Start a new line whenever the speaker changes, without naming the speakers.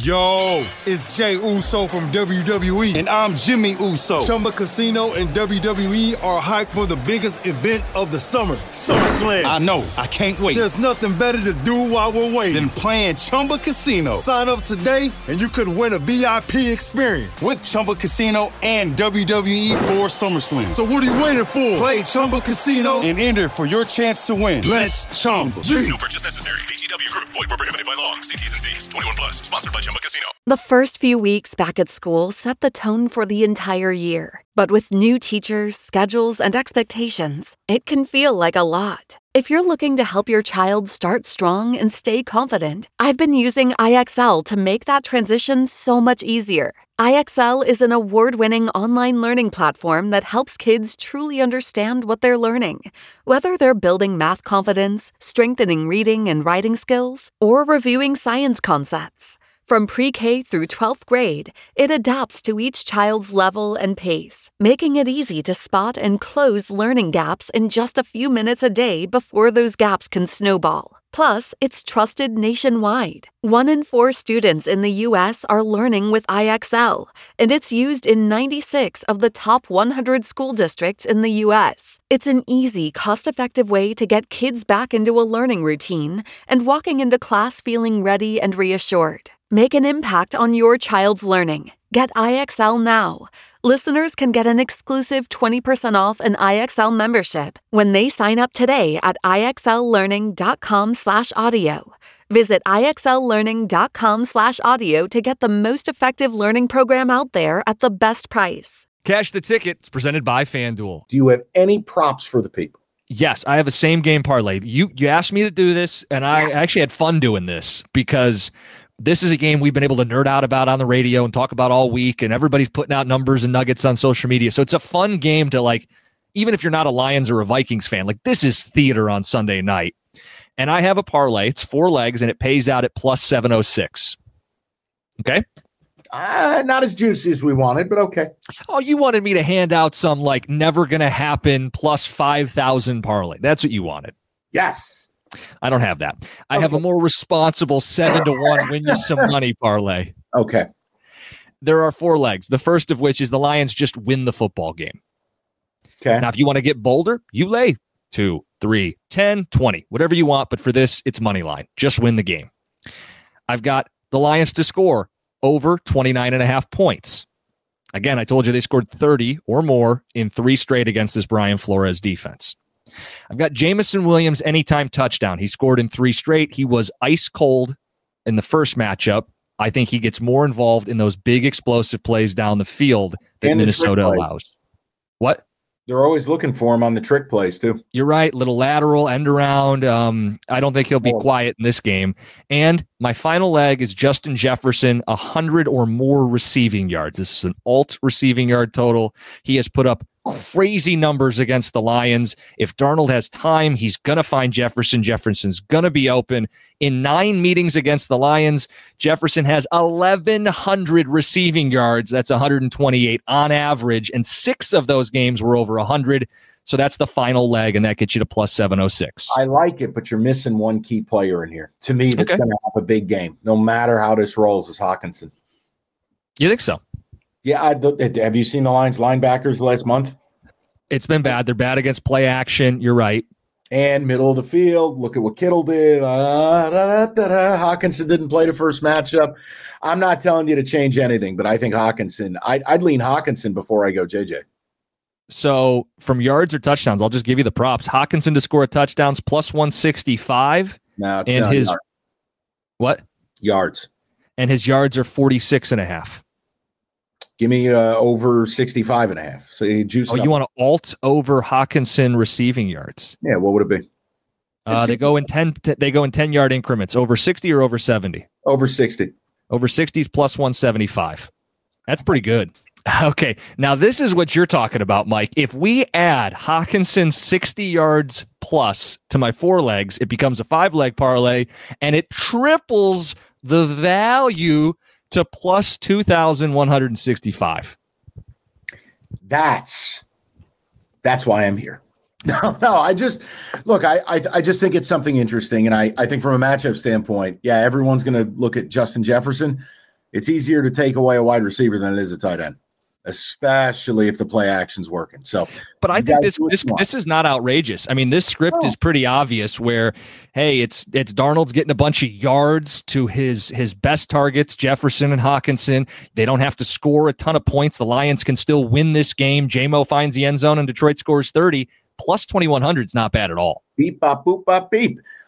Yo, it's Jay Uso from WWE, and I'm Jimmy Uso. Chumba Casino and WWE are hyped for the biggest event of the summer, SummerSlam. I know, I can't wait. There's nothing better to do while we're waiting than playing Chumba Casino. Sign up today, and you could win a VIP experience with Chumba Casino and WWE for SummerSlam. So what are you waiting for? Play Chumba Casino and enter for your chance to win. Let's Chumba.
No purchase necessary. VGW Group. Void where prohibited by law. See T's and C's. 21 plus. Sponsored by Chumba Casino.
The first few weeks back at school set the tone for the entire year. But with new teachers, schedules, and expectations, it can feel like a lot. If you're looking to help your child start strong and stay confident, I've been using IXL to make that transition so much easier. IXL is an award-winning online learning platform that helps kids truly understand what they're learning. Whether they're building math confidence, strengthening reading and writing skills, or reviewing science concepts. From pre-K through 12th grade, it adapts to each child's level and pace, making it easy to spot and close learning gaps in just a few minutes a day before those gaps can snowball. Plus, it's trusted nationwide. 1 in 4 students in the U.S. are learning with IXL, and it's used in 96 of the top 100 school districts in the U.S. It's an easy, cost-effective way to get kids back into a learning routine and walking into class feeling ready and reassured. Make an impact on your child's learning. Get IXL now. Listeners can get an exclusive 20% off an IXL membership when they sign up today at IXLlearning.com/audio. Visit IXLlearning.com/audio to get the most effective learning program out there at the best price.
Cash the Ticket is presented by FanDuel.
Do you have any props for the people?
Yes, I have a same game parlay. You asked me to do this, and I actually had fun doing this because this is a game we've been able to nerd out about on the radio and talk about all week, and everybody's putting out numbers and nuggets on social media. So it's a fun game to, like, even if you're not a Lions or a Vikings fan, like, this is theater on Sunday night. And I have a parlay. It's 4 legs, and it pays out at plus 706. Okay?
Not as juicy as we wanted, but okay.
Oh, you wanted me to hand out some, like, never going to happen plus 5,000 parlay. That's what you wanted.
Yes.
I don't have that. I have a more responsible 7-1 win you some money parlay.
Okay.
There are 4 legs. The first of which is the Lions just win the football game.
Okay.
Now, if you want to get bolder, you lay 2, 3, 10, 20, whatever you want. But for this, it's money line. Just win the game. I've got the Lions to score over 29.5 points. Again, I told you they scored 30 or more in 3 straight against this Brian Flores defense. I've got Jameson Williams anytime touchdown. He scored in 3 straight. He was ice cold in the first matchup. I think he gets more involved in those big explosive plays down the field that Minnesota allows. What?
They're always looking for him on the trick plays, too.
You're right. Little lateral, end around. I don't think he'll be quiet in this game. And my final leg is Justin Jefferson, 100 or more receiving yards. This is an alt receiving yard total. He has put up crazy numbers against the Lions. If Darnold has time, he's going to find Jefferson. Jefferson's going to be open. In 9 meetings against the Lions, Jefferson has 1,100 receiving yards. That's 128 on average, and 6 of those games were over 100. So that's the final leg, and that gets you to plus 706.
I like it, but you're missing one key player in here. To me, that's going to have a big game, no matter how this rolls, is Hawkinson.
You think so?
Yeah, have you seen the Lions linebackers last month?
It's been bad. They're bad against play action. You're right.
And middle of the field, look at what Kittle did. Hawkinson didn't play the first matchup. I'm not telling you to change anything, but I think Hawkinson, I'd lean Hawkinson before I go JJ.
So from yards or touchdowns, I'll just give you the props. Hawkinson to score a touchdowns plus 165.
His
yards. What?
Yards.
And his yards are 46.5.
Give me over 65.5. So you juice.
Oh, you want to alt over Hawkinson receiving yards?
Yeah. What would it be?
They go in 10. They go in 10-yard increments. Over 60 or over 70?
Over 60.
Over 60 is plus 175. That's pretty good. Okay. Now this is what you're talking about, Mike. If we add Hawkinson 60 yards plus to my 4 legs, it becomes a 5-leg parlay, and it triples the value to plus 2,165.
That's why I'm here. No, I just think it's something interesting. And I think from a matchup standpoint, yeah, everyone's going to look at Justin Jefferson. it's easier to take away a wide receiver than it is a tight end, especially if the play action's working. So,
but I think this is not outrageous. I mean, this script is pretty obvious where, hey, it's Darnold's getting a bunch of yards to his best targets, Jefferson and Hawkinson. They don't have to score a ton of points. The Lions can still win this game. J-Mo finds the end zone and Detroit scores 30. Plus 2,100 is not bad at all.
Beep, bop, boop, bop, beep.